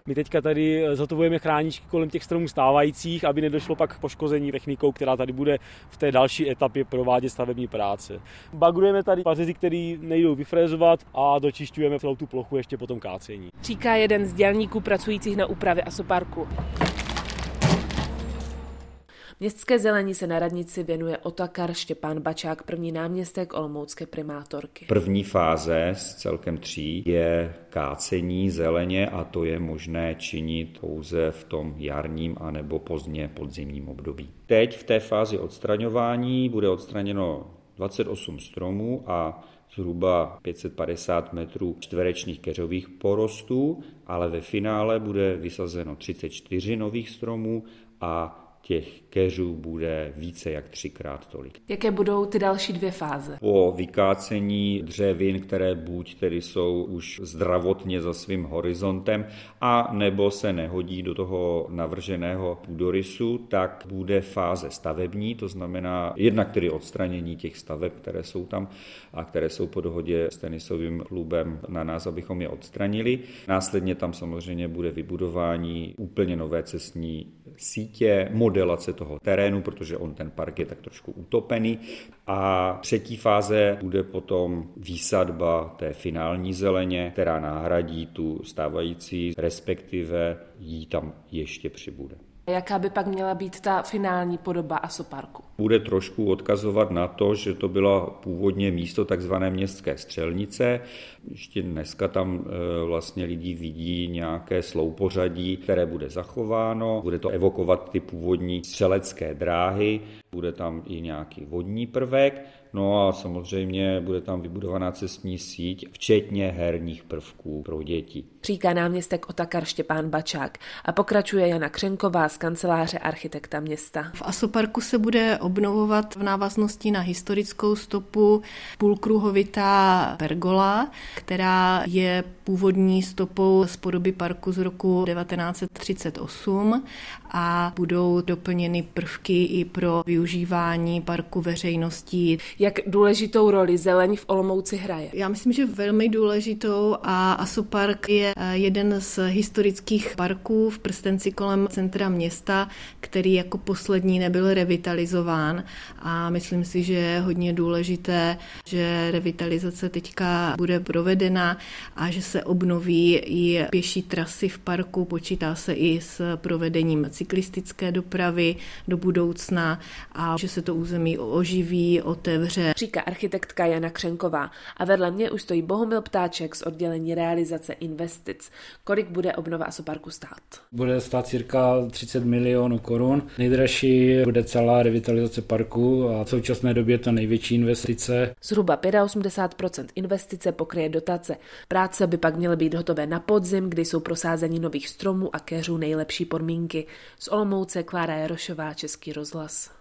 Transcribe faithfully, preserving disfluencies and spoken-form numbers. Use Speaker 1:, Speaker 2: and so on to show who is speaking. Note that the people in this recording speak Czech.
Speaker 1: My teďka tady zhotovujeme chráničky kolem těch stromů stávajících, aby nedošlo pak k poškození technikou, která tady bude v té další etapě provádět stavební práce. Bagrujeme tady pařezy, které nejdou vyfrézovat a dočišťujeme celou tu plochu ještě po tom kácení.
Speaker 2: Říká jeden z dělníků pracujících na úpravě asoparku. Městské zelení se na radnici věnuje Otakar Štěpán Bačák, první náměstek olomoucké primátorky.
Speaker 3: První fáze z celkem tří je kácení zeleně a to je možné činit pouze v tom jarním anebo pozdně podzimním období. Teď v té fázi odstraňování bude odstraněno dvacet osm stromů a zhruba pět set padesát metrů čtverečních keřových porostů, ale ve finále bude vysazeno třicet čtyři nových stromů a těch keřů bude více jak třikrát tolik.
Speaker 2: Jaké budou ty další dvě fáze?
Speaker 3: Po vykácení dřevin, které buď tedy jsou už zdravotně za svým horizontem a nebo se nehodí do toho navrženého půdorysu, tak bude fáze stavební, to znamená jednak tedy odstranění těch staveb, které jsou tam a které jsou po dohodě s tenisovým klubem na nás, abychom je odstranili. Následně tam samozřejmě bude vybudování úplně nové cestní sítě, modelace toho terénu, protože on ten park je tak trošku utopený. A třetí fáze bude potom výsadba té finální zeleně, která nahradí tu stávající, respektive jí tam ještě přibude.
Speaker 2: Jaká by pak měla být ta finální podoba asoparku?
Speaker 3: Bude trošku odkazovat na to, že to bylo původně místo takzvané městské střelnice. Ještě dneska tam vlastně lidi vidí nějaké sloupořadí, které bude zachováno. Bude to evokovat ty původní střelecké dráhy. Bude tam i nějaký vodní prvek. No a samozřejmě bude tam vybudovaná cestní síť, včetně herních prvků pro děti.
Speaker 2: Říká náměstek Otakar Štěpán Bačák a pokračuje Jana Křenková z kanceláře architekta města.
Speaker 4: V asoparku se bude obnovovat v návaznosti na historickou stopu půlkruhovitá pergola, která je původní stopou z podoby parku z roku devatenáct set třicet osm a budou doplněny prvky i pro využívání parku veřejností.
Speaker 2: Jak důležitou roli zeleň v Olomouci hraje?
Speaker 4: Já myslím, že velmi důležitou a asopark je jeden z historických parků v prstenci kolem centra města, který jako poslední nebyl revitalizován a myslím si, že je hodně důležité, že revitalizace teďka bude provedena a že se obnoví i pěší trasy v parku, počítá se i s provedením cyklistické dopravy do budoucna a že se to území oživí, otevře.
Speaker 2: Říká architektka Jana Křenková a vedle mě už stojí Bohumil Ptáček z oddělení realizace investic. Kolik bude obnova asoparku stát?
Speaker 5: Bude stát cirka třicet milionů korun. Nejdražší bude celá revitalizace parku a v současné době to největší investice.
Speaker 2: Zhruba osmdesát pět procent investice pokryje dotace. Práce by pak měly být hotové na podzim, kdy jsou pro sázení nových stromů a keřů nejlepší podmínky. Z Olomouce Klára Jarošová, Český rozhlas.